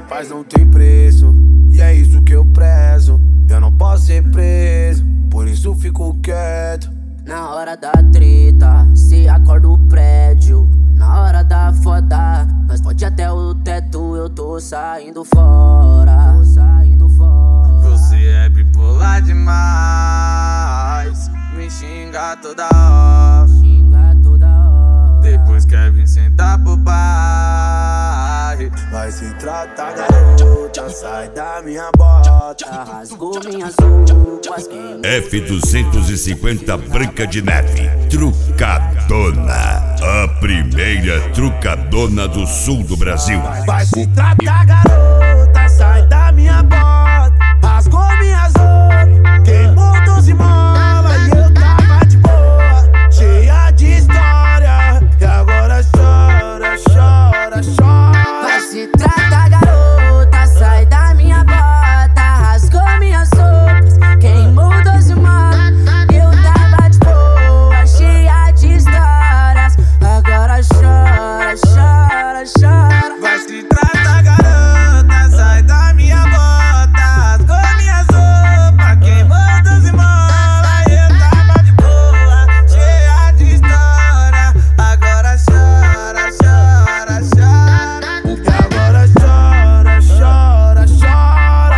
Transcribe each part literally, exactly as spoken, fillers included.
paz não tem preço, e é isso que eu prezo. Eu não posso ser preso, por isso fico quieto. Na hora da treta, se acorda o prédio. Na hora da foda, nós pode até o teto. Eu tô saindo fora, tô saindo fora. Você é bipolar demais, me xinga toda hora, xinga toda hora. Depois quer vir sentar pro bar. Vai se tratar, garota, sai da minha bota. Rasgou minhas roupas, queimou. F duzentos e cinquenta Branca de Neve, trucadona. A primeira trucadona do sul do Brasil. Vai se tratar, garota, sai da minha bota. Rasgou minhas roupas, queimou doze molas. E eu tava de boa, cheia de história. E agora chora, chora, chora. Vai se tratar, garota, sai da minha bota. Rasgou minhas roupas, queimou doze molas. Eu tava de boa, cheia de histórias. Agora chora, chora, chora. Vai se tratar, garota, sai da minha bota. Rasgou minhas roupas, queimou doze molas. Eu tava de boa, cheia de história. Agora chora, chora, chora. E agora chora, chora, chora.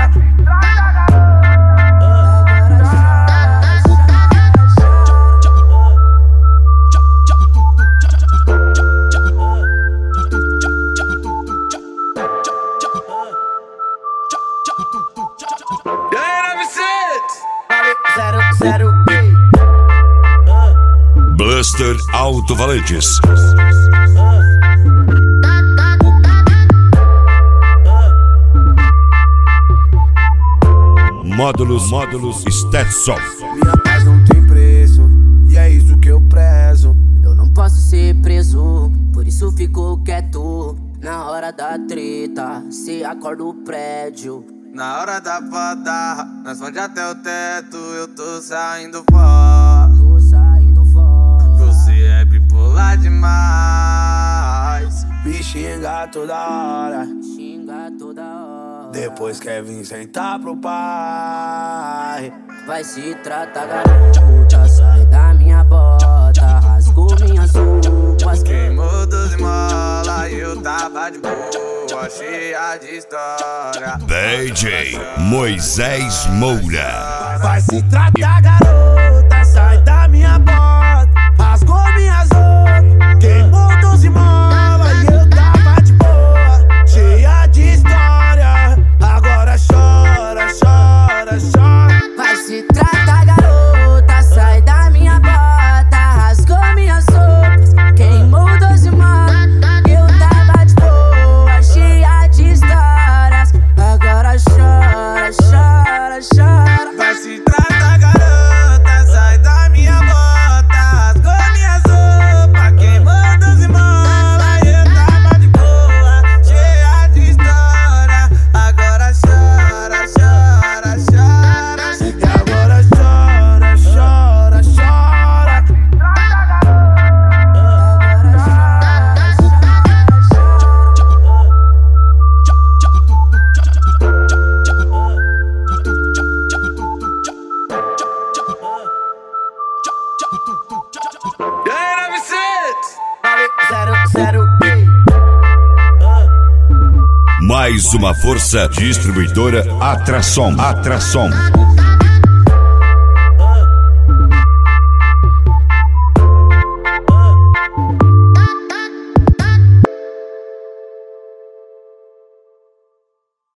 E aí, nove seis? Zero, zero, Blaster Alto-Valentes. Módulos, módulos Stetson. minha paz não tem preço, e é isso que eu prezo. Eu não posso ser preso, por isso fico quieto. Na hora da treta, se acorda o prédio. Na hora da foda, nós pode até o teto. Eu tô saindo fora, Tô saindo fora. você é bipolar demais. Me xinga toda hora, Xinga toda hora. depois quer vir sentar pro pai. Vai se tratar, garota, sai da minha bota. Rasgou minhas roupas, Queimou doze molas e eu tava de boa, cheia de história. D J Moisés Moura. Vai se tratar, garota, sai da minha bota. Rasgou minhas roupas, queimou doze molas. E eu tava de boa, cheia de história. Agora chora, chora, chora. vai se tratar, garota, sai da minha bota. Rasgou minhas roupas, queimou doze molas. Eu tava de boa, cheia de histórias. Agora chora, chora, chora. Vai se tratar, garota, sai da minha bota. Rasgou minhas roupas, queimou doze molas. Eu tava de boa, cheia de história. Agora chora, chora, chora. E agora chora, chora, chora. E aí, nove seis? Zero, zero, Mais uma força distribuidora Atração. Atração.